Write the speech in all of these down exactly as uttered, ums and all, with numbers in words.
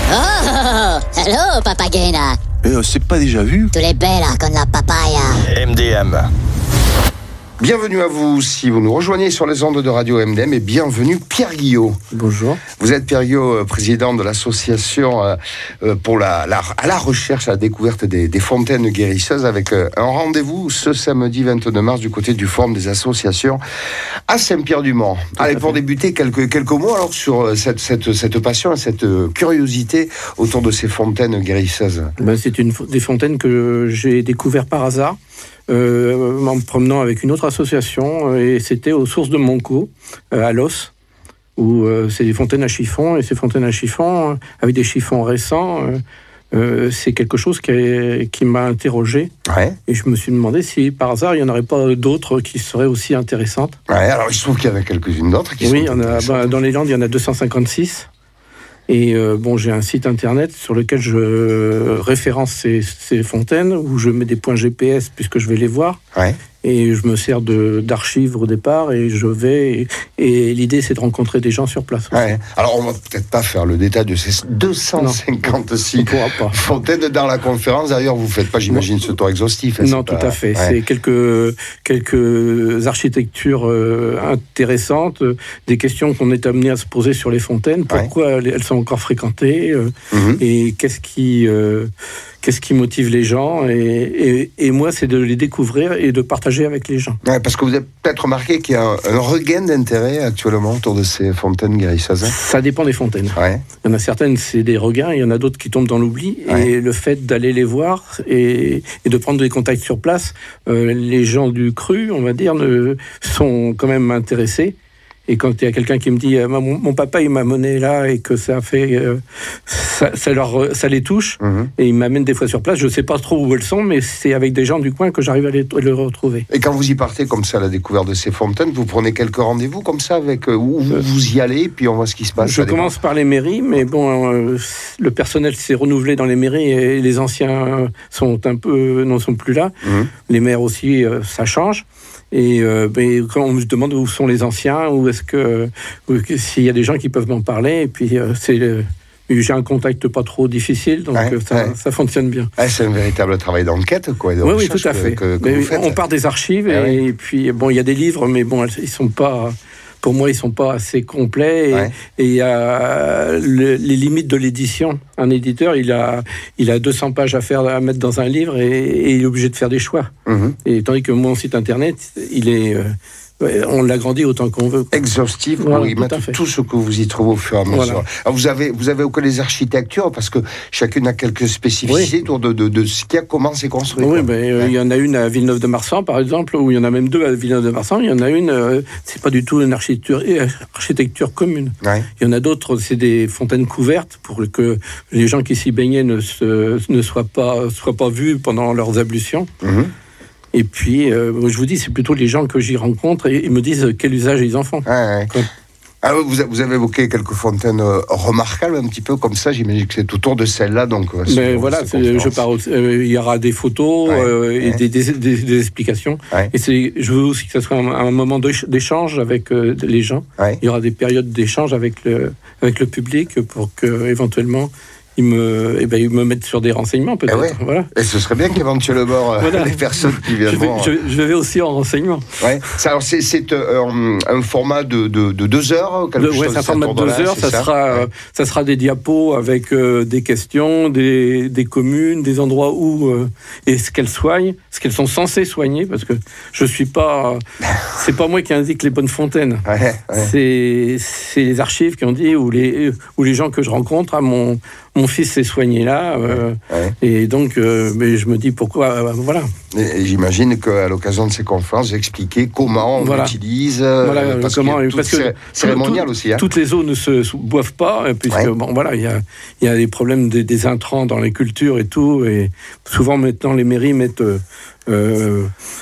Oh, hello, papagena. Eh, c'est pas déjà vu? Tu l'es bella con la papaya. M D M. Bienvenue à vous si vous nous rejoignez sur les ondes de Radio M D M et bienvenue Pierre Guillot. Bonjour. Vous êtes Pierre Guillot, président de l'association pour la, la, à la recherche, à la découverte des, des fontaines guérisseuses avec un rendez-vous ce samedi vingt-deux mars du côté du Forum des associations à Saint-Pierre-du-Mont. Allez, pour débuter, quelques, quelques mots alors sur cette, cette, cette passion et cette curiosité autour de ces fontaines guérisseuses. Ben, c'est une des fontaines que j'ai découvert par hasard. Euh, en me promenant avec une autre association, euh, et c'était aux sources de Monco, euh, à Los, où euh, c'est des fontaines à chiffon, et ces fontaines à chiffon, euh, avec des chiffons récents, euh, euh, c'est quelque chose qui, est, qui m'a interrogé. Ouais. Et je me suis demandé si par hasard il n'y en aurait pas d'autres qui seraient aussi intéressantes. Ouais, alors il se trouve qu'il y en a quelques-unes d'autres qui oui, sont il y en a, bah, dans les Landes, il y en a deux cent cinquante-six. Et euh, bon, j'ai un site internet sur lequel je référence ces, ces fontaines, où je mets des points G P S puisque je vais les voir. Ouais. Et je me sers de, d'archives au départ et je vais. Et, et l'idée, c'est de rencontrer des gens sur place. Ouais. Alors, on va peut-être pas faire le détail de ces deux cent cinquante-six non, fontaines dans la conférence. D'ailleurs, vous faites pas, j'imagine, ce tour exhaustif. Hein, non, tout pas... à fait. Ouais. C'est quelques, quelques architectures euh, intéressantes, euh, des questions qu'on est amené à se poser sur les fontaines. Pourquoi ouais. elles sont encore fréquentées euh, mm-hmm. Et qu'est-ce qui. Euh, Qu'est-ce qui motive les gens et, et, et moi, c'est de les découvrir et de partager avec les gens. Ouais, parce que vous avez peut-être remarqué qu'il y a un, un regain d'intérêt actuellement autour de ces fontaines guérisseuses. Ça dépend des fontaines. Ouais. Il y en a certaines, c'est des regains, il y en a d'autres qui tombent dans l'oubli. Ouais. Et le fait d'aller les voir et, et de prendre des contacts sur place, euh, les gens du cru, on va dire, ne, sont quand même intéressés. Et quand il y a quelqu'un qui me dit euh, mon, mon papa il m'a amené là et que ça fait euh, ça, ça leur ça les touche mmh. Et ils m'amènent des fois sur place, je sais pas trop où elles sont, mais c'est avec des gens du coin que j'arrive à les, à les retrouver. Et quand vous y partez comme ça à la découverte de ces fontaines, vous prenez quelques rendez-vous comme ça avec euh, où vous, vous y allez puis on voit ce qui se passe. Je commence dépend. par les mairies, mais bon euh, le personnel s'est renouvelé dans les mairies et les anciens sont un peu non sont plus là. Mmh. Les maires aussi euh, ça change. Et euh, ben, quand on me demande où sont les anciens, ou est-ce que, ou, s'il y a des gens qui peuvent m'en parler, et puis euh, c'est, euh, j'ai un contact pas trop difficile, donc ouais, ça, ouais. ça fonctionne bien. Ouais, c'est un véritable travail d'enquête, quoi. Oui, oui, tout à fait. Que, que, que on part des archives, ah, et, oui. et puis bon, il y a des livres, mais bon, ils sont pas. Pour moi, ils ne sont pas assez complets. Et ouais. il y a le, les limites de l'édition. Un éditeur, il a, il a deux cents pages à, faire, à mettre dans un livre et, et il est obligé de faire des choix. Mmh. Et tandis que mon site internet, il est... Euh, on l'agrandit autant qu'on veut. Exhaustif, voilà, pour y mettre tout, tout ce que vous y trouvez au fur et à mesure. Voilà. Alors vous avez, vous avez aucun les architectures, parce que chacune a quelques spécificités oui. autour de, de, de ce qu'il y a, comment c'est construit. Oui, ben, euh, ouais. il y en a une à Villeneuve-de-Marsan, par exemple, ou il y en a même deux à Villeneuve-de-Marsan. Il y en a une, euh, c'est pas du tout une architecture, architecture commune. Ouais. Il y en a d'autres, c'est des fontaines couvertes, pour que les gens qui s'y baignaient ne, se, ne soient, pas, soient pas vus pendant leurs ablutions. Mmh. Et puis, euh, je vous dis, c'est plutôt les gens que j'y rencontre et ils me disent quel usage ils en font. Ouais, ouais. Quand... Alors, vous, vous avez évoqué quelques fontaines euh, remarquables, un petit peu comme ça. J'imagine que c'est autour de celle-là. Donc, euh, mais voilà, je parle. Euh, il y aura des photos ouais, euh, et ouais. des, des, des, des explications. Ouais. Et c'est, je veux aussi que ce soit un, un moment d'échange avec euh, les gens. Ouais. Il y aura des périodes d'échange avec le, avec le public pour que, éventuellement, ils me, eh ben, ils me mettent sur des renseignements, peut-être. Eh ouais. Voilà. Et ce serait bien qu'éventuellement, euh, voilà. les personnes qui viendront... Je vais, je, je vais aussi en renseignement. Ouais. Ça, alors, c'est, c'est euh, un format de, de, de deux heures quelque de, chose, ouais, c'est un format de deux heures. Ça, ça, sera, ouais. euh, ça sera des diapos avec euh, des questions, des, des communes, des endroits où... Euh, et ce qu'elles soignent, ce qu'elles sont censées soigner, parce que je suis pas... c'est pas moi qui indique les bonnes fontaines. Ouais, ouais. C'est, c'est les archives qui ont dit, ou les, ou les gens que je rencontre à mon... Mon fils s'est soigné là, euh, ouais. et donc euh, mais je me dis pourquoi, euh, voilà. Et, et j'imagine qu'à l'occasion de ces conférences, vous expliquez comment on voilà. l'utilise, euh, voilà, parce comment, qu'il y a parce que cérémonial tout, aussi. Hein. Toutes les eaux ne se boivent pas, puisque ouais. bon voilà, il y a il y a des problèmes des, des intrants dans les cultures et tout, et souvent maintenant les mairies mettent euh, Euh,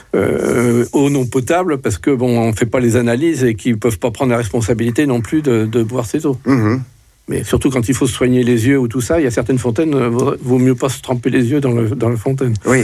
euh, eau non potable parce que bon on fait pas les analyses et qu'ils peuvent pas prendre la responsabilité non plus de, de boire ces eaux. Mmh. Mais surtout quand il faut se soigner les yeux ou tout ça, il y a certaines fontaines, euh, vaut mieux pas se tremper les yeux dans, le, dans la fontaine. Oui.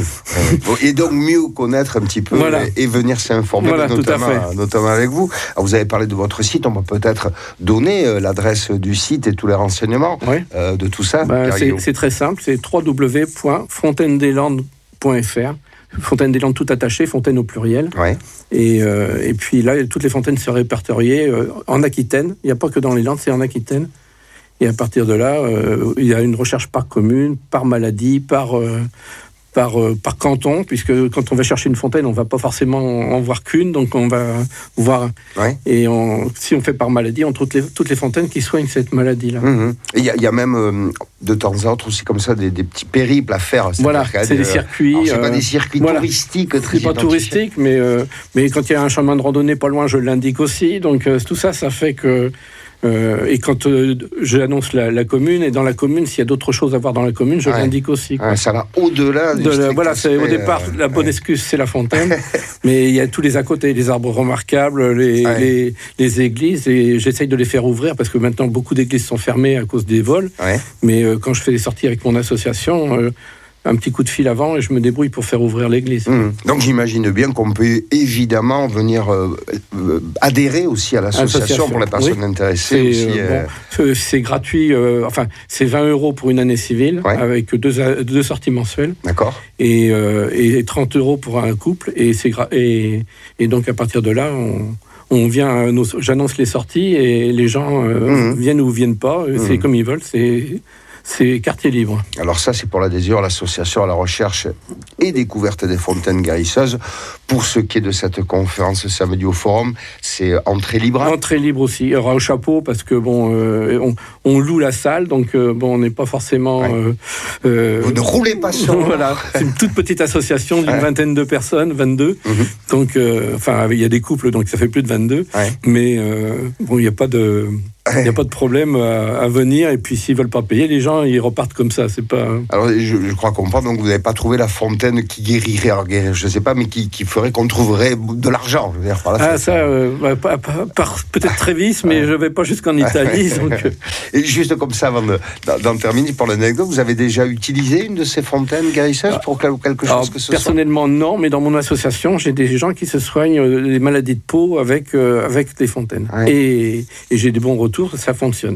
Et donc mieux connaître un petit peu voilà. et, et venir s'informer, voilà, notamment, tout à fait. notamment avec vous. Alors, vous avez parlé de votre site, on peut peut-être donner euh, l'adresse du site et tous les renseignements oui. euh, de tout ça. Ben, c'est, c'est très simple, c'est w w w point fontaine des landes point f r. Fontaine des Landes tout attaché, Fontaine au pluriel. Ouais. Et, euh, et puis là, toutes les fontaines sont répertoriées euh, en Aquitaine. Il n'y a pas que dans les Landes, c'est en Aquitaine. Et à partir de là, euh, il y a une recherche par commune, par maladie, par, euh, par, euh, par canton, puisque quand on va chercher une fontaine, on ne va pas forcément en voir qu'une, donc on va voir. Ouais. Et on, si on fait par maladie, on trouve les, toutes les fontaines qui soignent cette maladie-là. Mmh. Il y, y a même euh, de temps en temps aussi comme ça des, des petits périples à faire. Voilà, c'est des, des circuits. Alors, c'est euh, pas des circuits voilà. touristiques. Très c'est pas touristique, mais, euh, mais quand il y a un chemin de randonnée pas loin, je l'indique aussi. Donc euh, tout ça, ça fait que. Euh, et quand euh, j'annonce la, la commune, et dans la commune, s'il y a d'autres choses à voir dans la commune, je ouais. l'indique aussi. Ouais, ça va au-delà du de la, Voilà, c'est, au départ, euh, la bonne ouais. excuse, c'est la fontaine. Mais il y a tous les à côté, les arbres remarquables, les, ouais. les, les églises, et j'essaye de les faire ouvrir parce que maintenant, beaucoup d'églises sont fermées à cause des vols. Ouais. Mais euh, quand je fais des sorties avec mon association... Euh, un petit coup de fil avant et je me débrouille pour faire ouvrir l'église. Mmh. Donc j'imagine bien qu'on peut évidemment venir euh, euh, adhérer aussi à l'association, l'association. Pour les personnes oui. intéressées. C'est, aussi, euh, euh... Bon, c'est gratuit, euh, enfin c'est vingt euros pour une année civile ouais. avec deux, deux sorties mensuelles. D'accord. Et, euh, et trente euros pour un couple et, c'est gra- et, et donc à partir de là, on... On vient, nos, j'annonce les sorties et les gens euh, mmh. viennent ou viennent pas. Mmh. C'est comme ils veulent. C'est, c'est quartier libre. Alors ça, c'est pour l'adhésion à l'association à la recherche et découverte des fontaines guérisseuses. Pour ce qui est de cette conférence samedi au Forum, c'est entrée libre. Entrée libre aussi. Il y aura au chapeau parce que bon, euh, on, on loue la salle, donc euh, bon, on n'est pas forcément. Ouais. Euh, euh, Vous ne roulez pas sur. Voilà, c'est une toute petite association d'une ouais. vingtaine de personnes, vingt-deux. Mm-hmm. Donc, euh, enfin, il y a des couples, donc ça fait plus de vingt-deux. Ouais. Mais euh, bon, il n'y a pas de. Il n'y a pas de problème à, à venir, et puis s'ils ne veulent pas payer, les gens, ils repartent comme ça, c'est pas... Alors, je, je crois comprendre, donc vous n'avez pas trouvé la fontaine qui guérirait, alors guérir, je ne sais pas, mais qui, qui ferait qu'on trouverait de l'argent, je veux dire, par la Ah, ça, euh, bah, pas, pas, par, peut-être Trévis, mais je ne vais pas jusqu'en Italie, donc... Et juste comme ça, avant de, d'en terminer, pour l'anecdote, vous avez déjà utilisé une de ces fontaines guérisseuses pour quelque chose alors, que ce personnellement, soit non, mais dans mon association, j'ai des gens qui se soignent euh, des maladies de peau avec, euh, avec des fontaines. Ouais. Et, et j'ai des bons retours, ça fonctionne.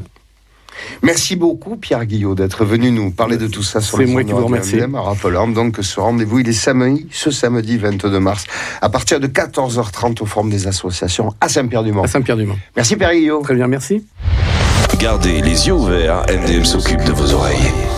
Merci beaucoup Pierre Guillot d'être venu nous parler de tout ça sur les ondes de M D M, en rappelant donc que ce rendez-vous il est samedi, ce samedi vingt-deux mars à partir de quatorze heures trente au Forum des associations à Saint-Pierre-du-Mont. À Saint-Pierre-du-Mont. Merci Pierre Guillot. Très bien, merci. Gardez les yeux ouverts, M D M s'occupe de vos oreilles.